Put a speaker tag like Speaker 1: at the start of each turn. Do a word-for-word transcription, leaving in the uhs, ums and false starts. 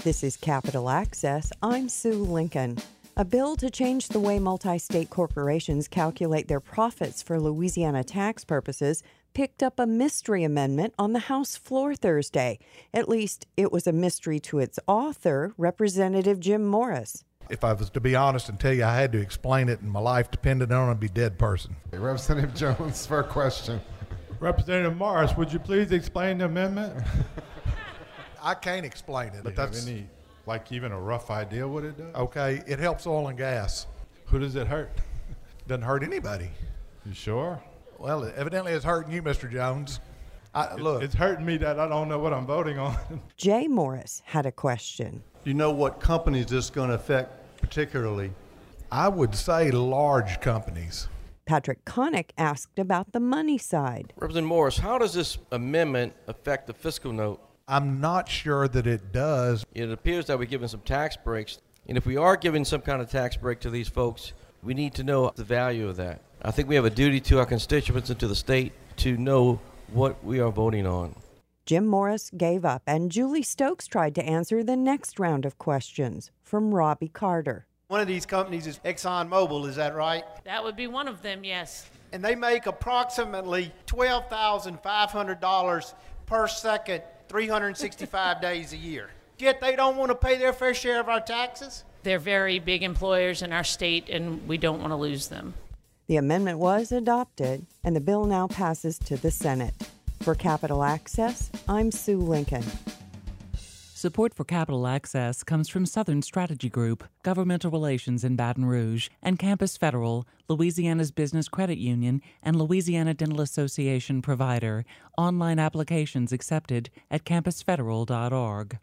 Speaker 1: This is Capital Access. I'm Sue Lincoln. A bill to change the way multi-state corporations calculate their profits for Louisiana tax purposes picked up a mystery amendment on the House floor Thursday. At least it was a mystery to its author, Representative Jim Morris.
Speaker 2: If I was to be honest and tell you I had to explain it and my life depended on it, I'd be a dead person.
Speaker 3: Representative Jones for a question.
Speaker 4: Representative Morris, would you please explain the amendment?
Speaker 2: I can't explain it, but
Speaker 4: Do you have
Speaker 2: that's
Speaker 4: any, like even a rough idea what it does?
Speaker 2: okay. It helps oil and gas.
Speaker 4: Who does it hurt?
Speaker 2: Doesn't hurt anybody.
Speaker 4: You sure?
Speaker 2: Well, evidently it's hurting you, Mister Jones. I, look,
Speaker 4: It's hurting me that I don't know what I'm voting on.
Speaker 1: Jay Morris had a question.
Speaker 5: Do you know what companies this is going to affect particularly?
Speaker 2: I would say large companies.
Speaker 1: Patrick Connick asked about the money side.
Speaker 6: Representative Morris, how does this amendment affect the fiscal note?
Speaker 2: I'm not sure that it does.
Speaker 6: It appears that we're giving some tax breaks, and if we are giving some kind of tax break to these folks, we need to know the value of that. I think we have a duty to our constituents and to the state to know what we are voting on.
Speaker 1: Jim Morris gave up, and Julie Stokes tried to answer the next round of questions from Robbie Carter.
Speaker 7: One of these companies is ExxonMobil, is that right?
Speaker 8: That would be one of them, yes.
Speaker 7: And they make approximately twelve thousand five hundred dollars per second, three hundred sixty-five days a year. Yet they don't want to pay their fair share of our taxes?
Speaker 8: They're very big employers in our state, and we don't want to lose them.
Speaker 1: The amendment was adopted, and the bill now passes to the Senate. For Capital Access, I'm Sue Lincoln.
Speaker 9: Support for Capital Access comes from Southern Strategy Group, Governmental Relations in Baton Rouge, and Campus Federal, Louisiana's business credit union and Louisiana Dental Association provider. Online applications accepted at campus federal dot org.